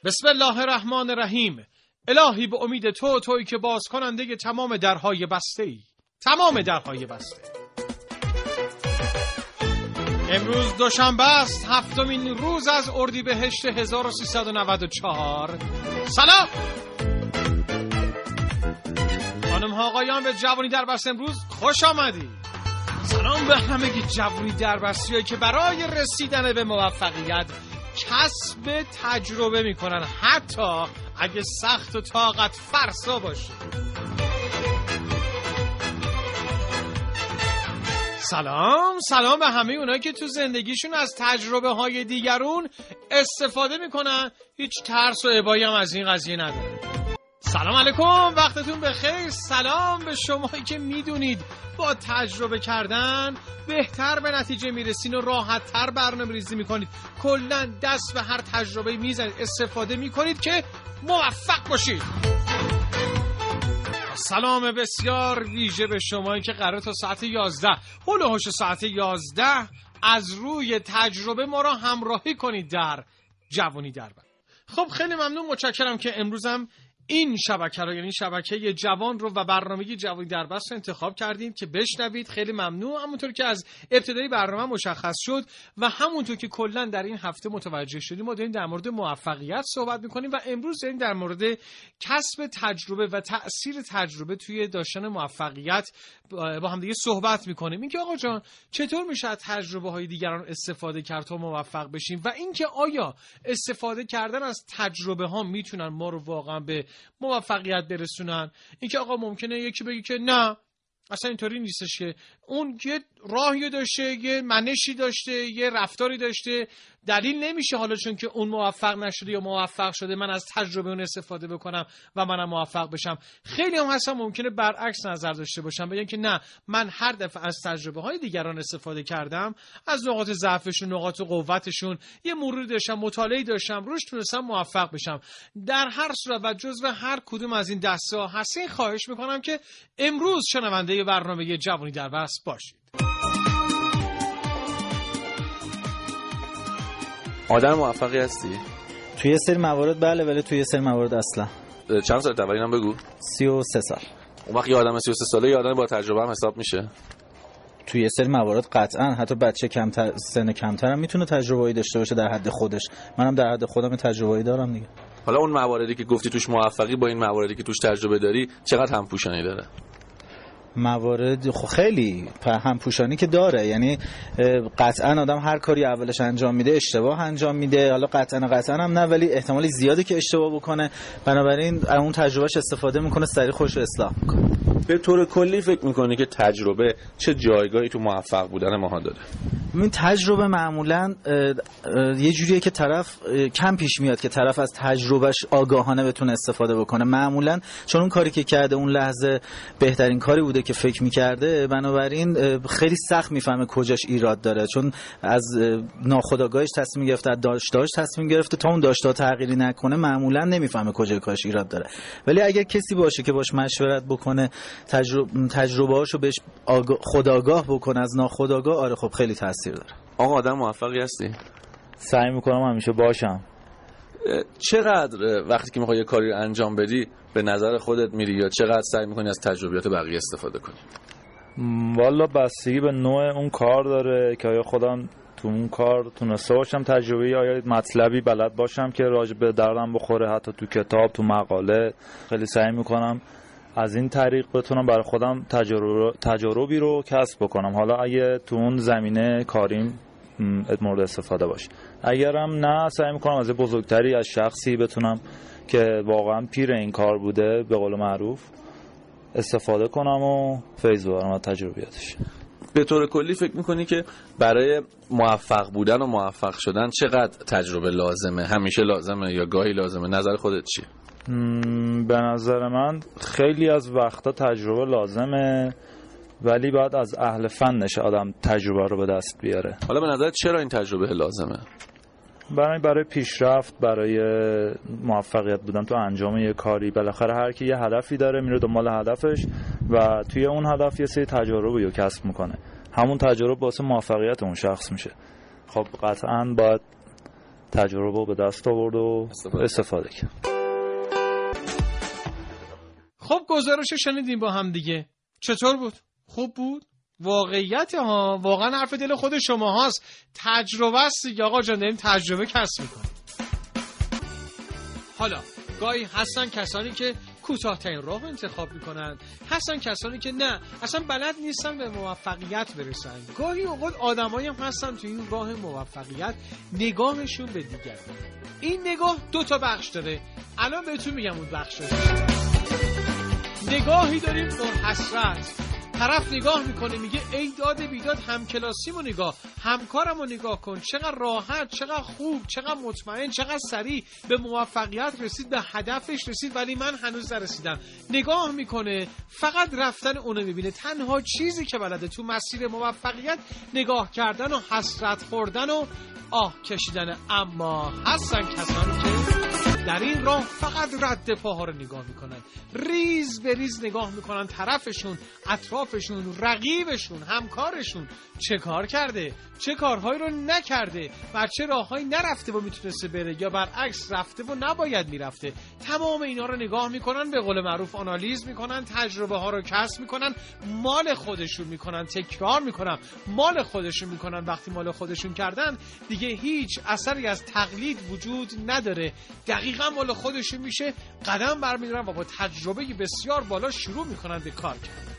بسم الله الرحمن الرحیم. الهی به امید تویی که باز کننده تمام درهای بسته ای. تمام درهای بسته. امروز دوشنبه است، 7مین روز از اردیبهشت 1394. سلام خانم ها آقایان به جوانی در بست امروز خوش آمدید. سلام به همگی جوانی در بستی‌هایی که برای رسیدن به موفقیت کسب تجربه میکنن، حتی اگه سخت و طاقت فرسا باشه. سلام به همه اونایی که تو زندگیشون از تجربه های دیگرون استفاده میکنن، هیچ ترس و ابایی هم از این قضیه نداره. سلام علیکم، وقتتون بخیر. سلام به شمایی که میدونید با تجربه کردن بهتر به نتیجه میرسین و راحت تر برنامه ریزی میکنید. کلن دست به هر تجربه میزنید، استفاده میکنید که موفق باشید. سلام بسیار ویژه به شمایی که قراره تا ساعت 11 هول و هوش ساعت 11 از روی تجربه ما را همراهی کنید در جوانی در بند. خب خیلی ممنون، متشکرم که امروزم این شبکه رو، یعنی شبکه جوان رو و برنامه جوانی در بست رو انتخاب کردید که بشنوید. خیلی ممنون. همونطور که از ابتدای برنامه مشخص شد و همونطور که کلا در این هفته متوجه شدیم، ما داریم در مورد موفقیت صحبت میکنیم و امروز داریم در مورد کسب تجربه و تأثیر تجربه توی داشتن موفقیت با هم دیگه صحبت میکنیم. اینکه آقا جان چطور میشه از تجربه های دیگران استفاده کرد تا موفق بشیم و اینکه آیا استفاده کردن از تجربه ها میتونن ما رو واقعا به موفقیت برسونن. اینکه آقا ممکنه یکی بگه که نه اصلا اینطوری نیستش، که اون یه راهی داشته، یه منشی داشته، یه رفتاری داشته، دلیل نمیشه حالا چون که اون موفق نشده یا موفق شده من از تجربه اون استفاده بکنم و منم موفق بشم. خیلی هم هستن ممکنه برعکس نظر داشته باشم، بگن که نه من هر دفعه از تجربه های دیگران استفاده کردم، از نقاط ضعفشون، نقاط قوتشون یه مروری داشتم، مطالعه داشتم، روش تونستم موفق بشم. در هر صورت و جزو هر کدوم از این دسته ها هستین، خواهش میکنم که امروز شنونده برنامه جوانی در بست باشید. آدم موفقی هستی؟ توی یه سری موارد بله، ولی توی یه سری موارد اصلا. چند سال اول اینم بگو؟ 33 سال. اون وقت یه آدم 33 ساله یه آدم با تجربه هم حساب میشه؟ توی یه سری موارد قطعا. حتی بچه کمتر، سن کمتر هم میتونه تجربه‌ای داشته باشه در حد خودش. منم در حد خودم تجربه‌ای دارم دیگه. حالا اون مواردی که گفتی توش موفقی با این مواردی که توش تجربه داری چقدر همپوشانی داره؟ موارد خیلی همپوشانی که داره، یعنی قطعا آدم هر کاری اولش انجام میده اشتباه انجام میده، حالا قطعا هم نه، ولی احتمالی زیاده که اشتباه بکنه، بنابراین اون تجربهش استفاده میکنه، سریع خودش رو اصلاح میکنه. به طور کلی فکر میکنی که تجربه چه جایگاهی تو موفق بودن ما داره؟ این تجربه معمولا یه جوریه که طرف کم پیش میاد که طرف از تجربهش آگاهانه بتونه استفاده بکنه، معمولا چون اون کاری که کرده اون لحظه بهترین کاری بوده که فکر میکرده، بنابراین خیلی سخت میفهمه کجاش ایراد داره، چون از ناخودآگاهش تصمیم گرفته، از داشته‌اش تصمیم گرفته، تا اون داشته تغییری نکنه معمولا نمیفهمه کجای کارش ایراد داره. ولی اگر کسی باشه که باش مشورت بکنه، تجربه‌هاشو بهش خودآگاه بکنه از ناخودآگاه، آره خب خیلی تاثیر داره. آقا آدم موفقی هستی؟ سعی میکنم همیشه باشم. چقدر وقتی که میخوای یه کاری رو انجام بدی به نظر خودت میری یا چقدر سعی میکنی از تجربیات بقیه استفاده کنی؟ والا بستگی به نوع اون کار داره که آیا خودم تو اون کار تونسته باشم تجربی، آیا مطلبی بلد باشم که راجع به دردم بخوره، حتی تو کتاب، تو مقاله. خیلی سعی میکنم از این طریق بتونم برای خودم تجربی رو کسب بکنم، حالا اگه تو اون زمینه کاریم مورد استفاده باشه. اگرم نه، سعی میکنم از بزرگتری، از شخصی بتونم که واقعا پیر این کار بوده به قول معروف استفاده کنم و فیض ببرم از تجربیاتش. به طور کلی فکر میکنی که برای موفق بودن و موفق شدن چقدر تجربه لازمه؟ همیشه لازمه یا گاهی لازمه؟ نظر خودت چیه؟ به نظر من خیلی از وقتا تجربه لازمه، ولی باید از اهل فنش آدم تجربه رو به دست بیاره. حالا به نظرت چرا این تجربه لازمه؟ برای پیشرفت، برای موفقیت بودن تو انجام یه کاری. بالاخره هر کی یه هدفی داره، میره دنبال هدفش و توی اون هدف یه سری تجربه رو کسب میکنه، همون تجربه باعث موفقیت اون شخص میشه. خب قطعاً باید تجربه رو به دست آورد و استفاده کرد. خب گزارش شنیدیم با هم دیگه، چطور بود؟ خوب بود؟ واقعیت ها، واقعا حرف دل خود شما هاست. تجربه است دیگه آقا جان، داریم تجربه کسب میکنیم. حالا گاهی هستن کسانی که کوتاه‌ترین راه انتخاب میکنن، هستن کسانی که نه اصلا بلد نیستن به موفقیت برسن. گاهی اوقات آدمایی هم هستن تو این راه موفقیت نگاهشون به دیگران. این نگاه 2 تا بخش داره، الان بهتون میگم اون بخشش. نگاهی داریم پر حسرت، طرف نگاه میکنه میگه ای داد بیداد همکلاسیمو نگاه، همکارمو نگاه کن، چقدر راحت، چقدر خوب، چقدر مطمئن، چقدر سریع به موفقیت رسید، به هدفش رسید، ولی من هنوز نرسیدم. نگاه میکنه فقط رفتن اونو میبینه، تنها چیزی که بلده تو مسیر موفقیت نگاه کردن و حسرت خوردن و آه کشیدن. اما هستن کسانی که در این راه فقط رد پاها رو نگاه میکنن، ریز به ریز نگاه میکنن طرفشون، اطرافشون، رقیبشون، همکارشون چه کار کرده، چه کارهایی رو نکرده، بر چه راههایی نرفته و میتونسته بره، یا برعکس رفته و نباید میرفته. تمام اینا رو نگاه میکنن، به قول معروف آنالیز میکنن، تجربه ها رو کسب میکنن، مال خودشون میکنن، تکرار میکنن، مال خودشون میکنن. وقتی مال خودشون کردن دیگه هیچ اثری از تقلید وجود نداره، دقیقاً مال خودشون میشه، قدم برمیدارن و با تجربه بسیار بالا شروع میکنن به کار کردن.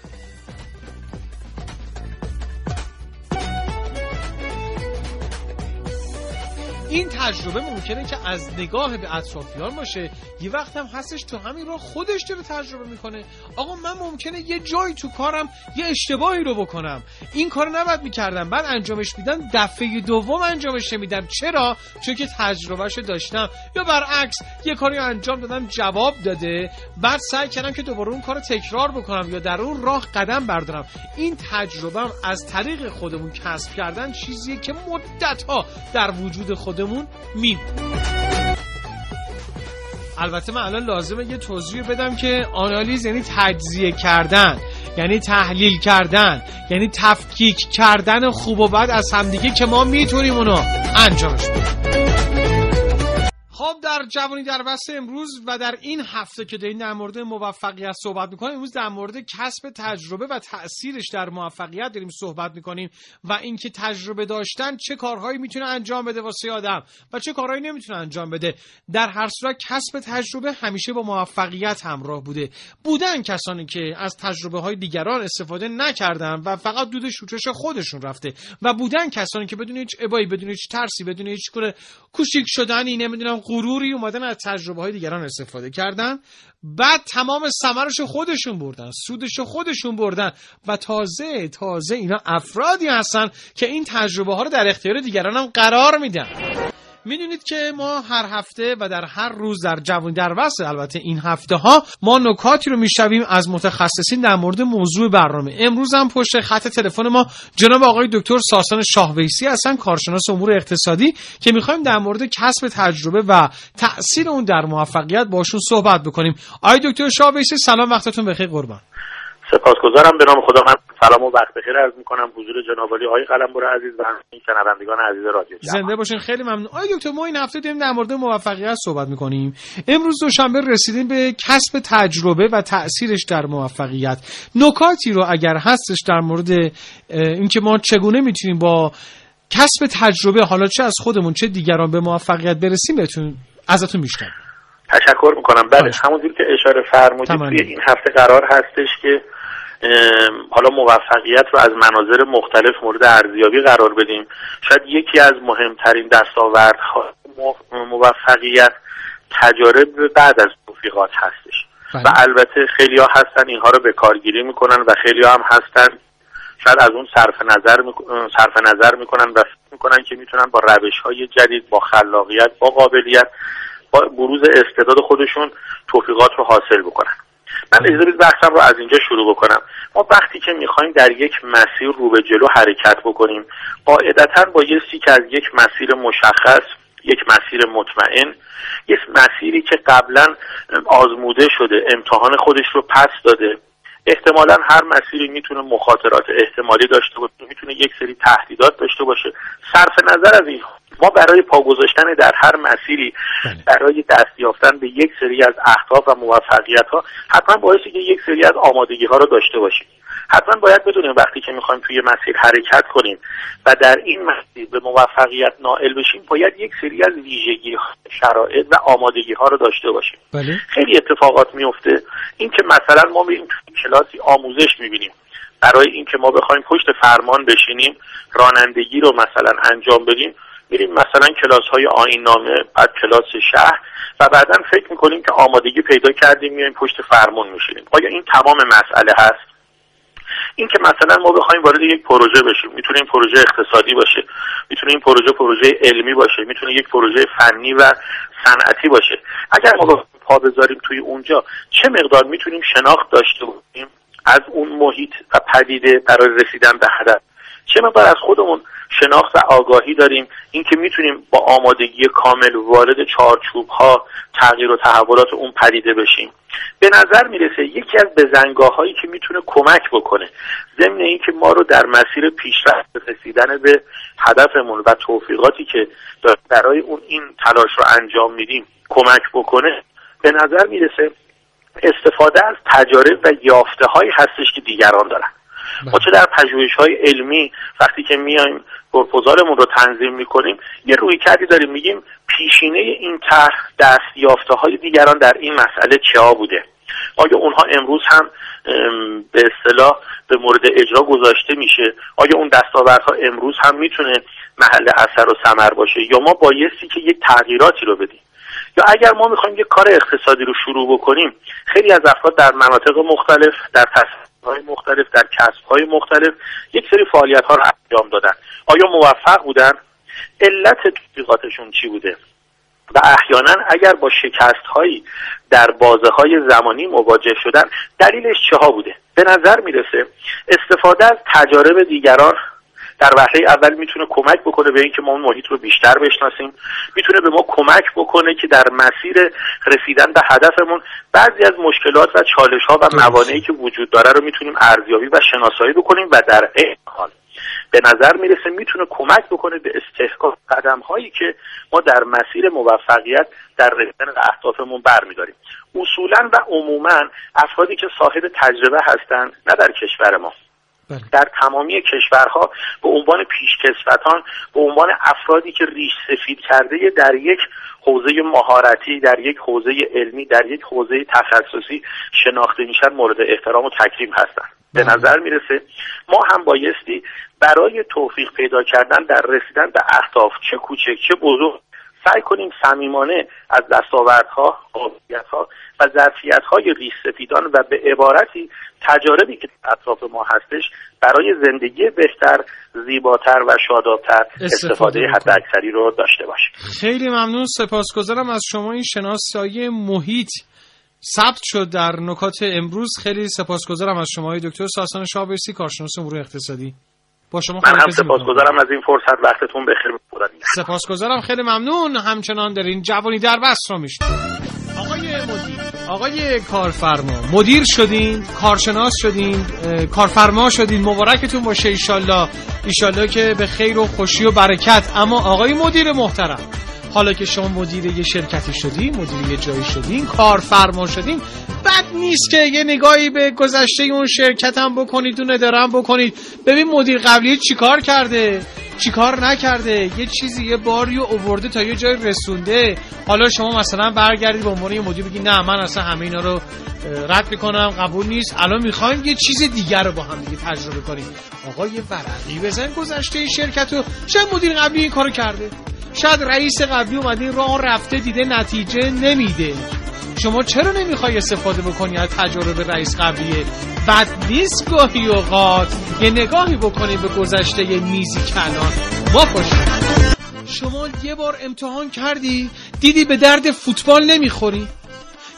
این تجربه ممکنه که از نگاه به اطرافیان باشه، یه وقت هم هستش تو همین راه خودش داره تجربه میکنه. آقا من ممکنه یه جایی تو کارم یه اشتباهی رو بکنم، این کارو نباید میکردم، بعد انجامش میدم، دفعه دوم انجامش نمیدم. چرا؟ چون که تجربهشو داشتم. یا برعکس یه کاری انجام دادم جواب داده، بعد سعی کردم که دوباره اون کارو تکرار بکنم یا در اون راه قدم بردارم. این تجربه از طریق خودمون کسب کردن چیزیه که مدت‌ها در وجود خودمون البته من الان لازمه یه توضیح بدم که آنالیز یعنی تجزیه کردن، یعنی تحلیل کردن، یعنی تفکیک کردن خوب و بد از همدیگه که ما میتونیم اونو انجامش بدیم. خب در جوانی در بحث امروز و در این هفته که داریم در مورد موفقیت صحبت میکنیم، امروز در مورد کسب تجربه و تأثیرش در موفقیت داریم صحبت میکنیم و اینکه تجربه داشتن چه کارهایی میتونه انجام بده واسه آدم و چه کارهایی نمیتونه انجام بده. در هر صورت کسب تجربه همیشه با موفقیت همراه بودن کسانی که از تجربه های دیگران استفاده نکردن و فقط دود شوچش خودشون رفته و بودن کسانی که بدون هیچ ابایی، بدون هیچ ترسی، بدون هیچ گونه کوچیک شدنی، نمیدونم غروری، اومدن از تجربه های دیگران استفاده کردن، بعد تمام ثمرش خودشون بردن، سودش خودشون بردن و تازه اینا افرادی هستن که این تجربه ها رو در اختیار دیگران هم قرار میدن. میدونید که ما هر هفته و در هر روز در جوانی در وصل، البته این هفته ها ما نکاتی رو میشنویم از متخصصین در مورد موضوع برنامه. امروز هم پشت خط تلفن ما جناب آقای دکتر ساسان شاهویسی هستن، کارشناس امور اقتصادی، که میخوایم در مورد کسب تجربه و تأثیر اون در موفقیت باشون صحبت بکنیم. آقای دکتر شاهویسی سلام، وقتتون بخیر قربان. سپاسگزارم. به نام خدا من سلام و وقت بخیر عرض میکنم حضور جناب عالی آقای قلمبر عزیز و همچنین شنوندگان عزیز رادیو جوان. زنده باشین. خیلی ممنون. آقای دکتر ما این هفته داریم در مورد موفقیت صحبت میکنیم. امروز دوشنبه رسیدیم به کسب تجربه و تأثیرش در موفقیت. نکاتی رو اگر هستش در مورد اینکه ما چگونه میتونیم با کسب تجربه، حالا چه از خودمون چه دیگران، به موفقیت برسیم ازتون میشنوم. تشکر میکنم. بله، همونجور که اشاره فرمودید توی این هفته قرار هستش که حالا موفقیت رو از مناظر مختلف مورد ارزیابی قرار بدیم. شاید یکی از مهمترین دستاوردهای موفقیت تجارب بعد از توفیقات هستش. و البته خیلی ها هستن اینها رو به کارگیری میکنن و خیلی ها هم هستن شاید از اون صرف نظر میکنن و فکر میکنن که میتونن با روش‌های جدید، با خلاقیت، با قابلیت، با بروز استعداد خودشون توفیقات رو حاصل بکنن. من اجازه بدید بحثم رو از اینجا شروع بکنم. ما وقتی که میخوایم در یک مسیر رو به جلو حرکت بکنیم، قاعدتاً بایستی که از یک مسیر مشخص، یک مسیر مطمئن، یک مسیری که قبلا آزموده شده، امتحان خودش رو پس داده، احتمالاً هر مسیری میتونه مخاطرات احتمالی داشته باشه، میتونه یک سری تهدیدات داشته باشه. صرف نظر از این ما برای پا گذاشتن در هر مسیری، برای دست یافتن به یک سری از اهداف و موفقیت‌ها حتما باعثی که یک سری از آمادگی‌ها رو داشته باشیم. حتما باید بدونیم وقتی که میخوایم توی مسیر حرکت کنیم و در این مسیر به موفقیت نائل بشیم باید یک سری از ویژگی‌ها، شرایط و آمادگی‌ها رو داشته باشیم. بله. خیلی اتفاقات میفته، این که مثلا ما میریم توی کلاسی آموزش میبینیم، برای اینکه ما بخوایم پشت فرمان بشینیم رانندگی رو مثلا انجام بدیم، میریم مثلا کلاس‌های آیین‌نامه، بعد کلاس شهر و بعداً فکر میکنیم که آمادگی پیدا کردیم میایم پشت فرمان میشینیم. آیا این تمام مسئله هست؟ این که مثلا ما بخوایم وارد یک پروژه بشیم، میتونه این پروژه اقتصادی باشه، میتونه این پروژه علمی باشه، میتونه یک پروژه فنی و صنعتی باشه. اگر ما پا بذاریم توی اونجا چه مقدار میتونیم شناخت داشته باشیم از اون محیط و پدیده برای رسیدن به هدف، چه مقدار از خودمون شناخت و آگاهی داریم، اینکه میتونیم با آمادگی کامل وارد چارچوب‌ها، تغییر و تحولات اون پدیده بشیم. به نظر میرسه یکی از بزنگاه‌هایی که میتونه کمک بکنه ضمن اینکه ما رو در مسیر پیشرفت رسیدن به هدفمون و توفیقاتی که برای اون این تلاش رو انجام میدیم کمک بکنه، به نظر میرسه استفاده از تجارب و یافته‌هایی هستش که دیگران دارن. ما چه در پژوهش‌های علمی وقتی که میایم پروپوزالمون رو تنظیم میکنیم یه رویکردی داریم، میگیم پیشینه این طرح دستیافته‌های دیگران در این مسئله چه بوده، آیا اونها امروز هم به اصطلاح به مورد اجرا گذاشته میشه، آیا اون دستاوردها امروز هم میتونه محل اثر و ثمر باشه، یا ما بایستی که یک تغییراتی رو بدیم. یا اگر ما میخوایم یک کار اقتصادی رو شروع بکنیم، خیلی از افراد در مناطق مختلف، در های مختلف، در کسب‌های مختلف یک سری فعالیت‌ها رو انجام دادن. آیا موفق بودن؟ علت تحقیقاتشون چی بوده؟ و احیانا اگر با شکست‌هایی در بازه‌های زمانی مواجه شدن، دلیلش چه ها بوده؟ به نظر میرسه استفاده از تجارب دیگران در وهله اول میتونه کمک بکنه به اینکه ما اون محیط رو بیشتر بشناسیم، میتونه به ما کمک بکنه که در مسیر رسیدن به هدفمون بعضی از مشکلات و چالش‌ها و موانعی که وجود داره رو میتونیم ارزیابی و شناسایی بکنیم و در این حال به نظر میرسه میتونه کمک بکنه به استحکام قدم‌هایی که ما در مسیر موفقیت در رسیدن به اهدافمون برمی‌داریم. اصولاً و عموماً افرادی که صاحب تجربه هستند، نه در کشور ما، در تمامی کشورها به عنوان پیشکسوتان، به عنوان افرادی که ریش سفید کرده در یک حوزه مهارتی، در یک حوزه علمی، در یک حوزه تخصصی شناخته میشن، مورد احترام و تکریم هستند. به نظر میرسه ما هم بایستی برای توفیق پیدا کردن در رسیدن به اهداف، چه کوچک چه بزرگ، سعی کنیم صمیمانه از دستاوردها، قابلیت‌ها و ظرفیت‌های ریش سفیدان و به عبارتی تجاربی که اطراف ما هستش برای زندگی بهتر، زیباتر و شادابتر استفاده حداکثری رو داشته باشیم. خیلی ممنون، سپاسگزارم از شما. این شناسایی محیط ثبت شد در نکات امروز. خیلی سپاسگزارم از شما دکتر ساسان شابرسی، کارشناس امور اقتصادی. با شما من هم سپاسگزارم از این فرصت، وقتتون بخیر. سپاسگزارم، خیلی ممنون. همچنان در این جوانی در بست رو میشنید. آقای مدیر، آقای کارفرما، مدیر شدین، کارشناس شدین، کارفرما شدین، مبارکتون باشه ایشالله که به خیر و خوشی و برکت. اما آقای مدیر محترم، حالا که شما مدیر یه شرکتی شدین، مدیر یه جایی شدین، کارفرما شدین، بد نیست که یه نگاهی به گذشته اون شرکت هم بکنید، اون اداره هم بکنید، ببین مدیر قبلی چیکار کرده، چیکار نکرده، یه چیزی یه باری آورده تا یه جای رسونده. حالا شما مثلا برگردید به عنوان یه مدیر بگید نه من اصلا همه اینا رو رد میکنم، قبول نیست، الان میخوایم یه چیز دیگر رو با هم دیگه تجربه کنیم. آقا یه ورقی بزن گذشته این شرکت رو، شاید مدیر قبلی این کارو کرده، شاید رئیس قبلی اومده راه رفته دیده نتیجه نمیده. شما چرا نمیخوای استفاده بکنی از تجربه رئیس قبلیه؟ بد نیست گاهی اوقات یه نگاهی بکنی به گذشته یه میزی کلان ما خوشیم. شما یه بار امتحان کردی دیدی به درد فوتبال نمیخوری،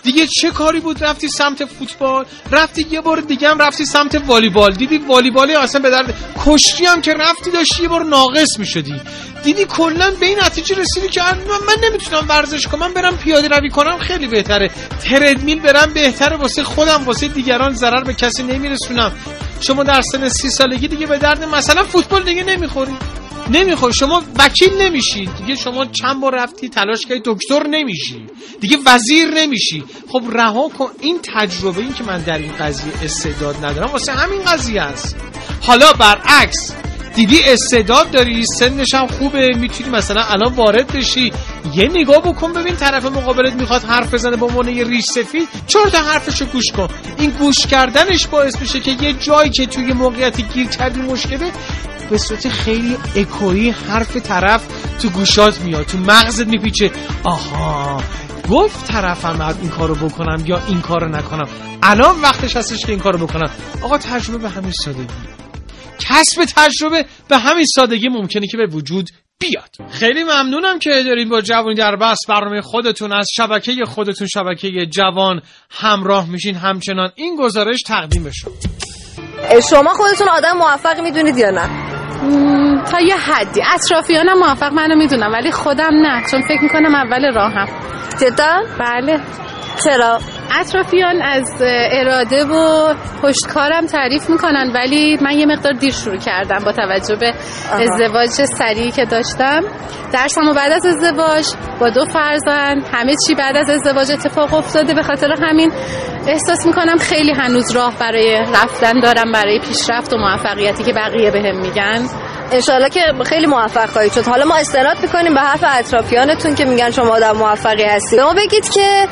دیگه چه کاری بود رفتی سمت فوتبال؟ رفتی یه بار دیگه هم رفتی سمت والیبال، دیدی والیبال اصلا به درد، کشتی هم که رفتی داشتی یه بار ناقص میشدی، دیدی کلا به این نتیجه رسیدی که من نمیتونم ورزش کنم، برم پیاده روی کنم خیلی بهتره، تردمیل برم بهتره، واسه خودم واسه دیگران ضرر به کسی نمیرسونم. شما در سن 30 سالگی دیگه به درد مثلا فوتبال دیگه نمیخوری، شما وکیل نمیشی دیگه، شما چند بار رفتی تلاش کردی دکتر نمیشی دیگه، وزیر نمیشی. خب رها کن این تجربه. این که من در این قضیه استعداد ندارم واسه همین قضیه است. حالا برعکس دیدی استعداد داری، سنش هم خوبه، میتونی مثلا الان وارد بشی، یه نگاه بکن ببین طرف مقابلت میخواد حرف بزنه با عنوان یه ریش سفید، 4 تا حرفشو گوش کن. این گوش کردنش باعث میشه که یه جایی که توی موقعیتی گیر کردی مشکله، به صورت خیلی اکویی حرف طرف تو گوشات میاد، تو مغزت میپیچه، آها گفت طرفم باید این کارو بکنم یا این کارو نکنم، الان وقتش هستش که این کارو بکنم. آقا تجربه به همین سادگی، کسب تجربه به همین سادگی ممکنه که به وجود بیاد. خیلی ممنونم که دارین با جوانی در بس برنامه خودتون از شبکه خودتون، شبکه جوان همراه میشین. همچنان این گزارش تقدیم بشه. شما خودتون آدم موفق میدونید یا نه؟ تا یه حدی. اطرافیانم موفق منو میدونم ولی خودم نه، چون فکر میکنم اول راهم. جدا؟ بله. چرا؟ اطرافیان از اراده و پشتکارم تعریف میکنن ولی من یه مقدار دیر شروع کردم با توجه به ازدواج سریعی که داشتم. درسمو بعد از ازدواج با 2 فرزند، همه چی بعد از ازدواج اتفاق افتاده. به خاطر همین احساس میکنم خیلی هنوز راه برای رفتن دارم، برای پیشرفت و موفقیتی که بقیه بهم میگن. انشالله که خیلی موفق خواهید شد. حالا ما استناد میکنیم به حرف اطرافیانتون که میگن شما آدم موفقی هستید. ما بگید که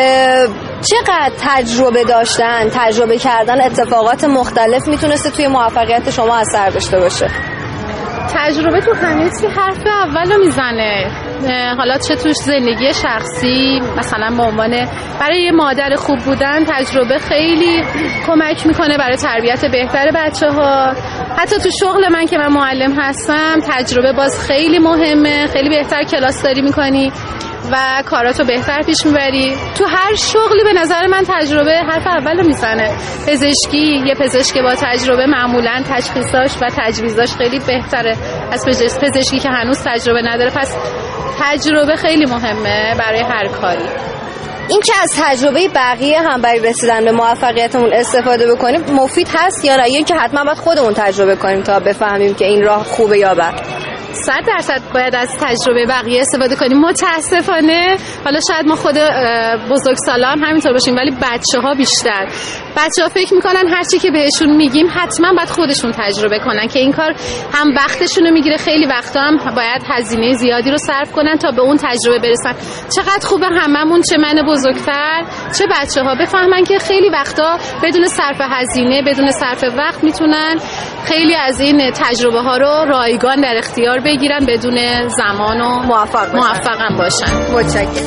چقدر تجربه داشتن، تجربه کردن اتفاقات مختلف میتونسته توی موفقیت شما اثر داشته باشه؟ تجربه تو همه چی حرف اولو میزنه. حالا چه توش زندگی شخصی، مثلا به عنوان برای یه مادر خوب بودن تجربه خیلی کمک میکنه برای تربیت بهتر بچه‌ها. حتی تو شغل من که من معلم هستم تجربه باز خیلی مهمه، خیلی بهتر کلاسداری میکنی و کاراتو بهتر پیش میبری. تو هر شغلی به نظر من تجربه حرف اولو میزنه. پزشکی، یه پزشک با تجربه معمولاً تشخیصاش و تجویزاش خیلی بهتره از پزشکی که هنوز تجربه نداره. پس تجربه خیلی مهمه برای هر کاری. این که از تجربه بقیه هم برای رسیدن به موفقیتمون استفاده بکنیم مفید هست یا نه؟ یا اینکه حتما باید خودمون تجربه کنیم تا بفهمیم که این راه خوبه یا بد؟ 100% باید از تجربه بقیه استفاده کنیم. متاسفانه حالا شاید ما خود بزرگسالا هم همینطور باشیم ولی بچه‌ها بیشتر. بچه‌ها فکر میکنن هر چی که بهشون میگیم حتما باید خودشون تجربه کنن که این کار هم وقتشون رو میگیره، خیلی وقتا هم باید هزینه زیادی رو صرف کنن تا به اون تجربه برسن. چقدر خوبه هممون، چه من بزرگتر چه بچه‌ها، بفهمن که خیلی وقتا بدون صرف هزینه، بدون صرف وقت میتونن خیلی از این تجربه ها رو رایگان در اختیار بگیرن بدون زمان و موفق هم باشن. متشکرم.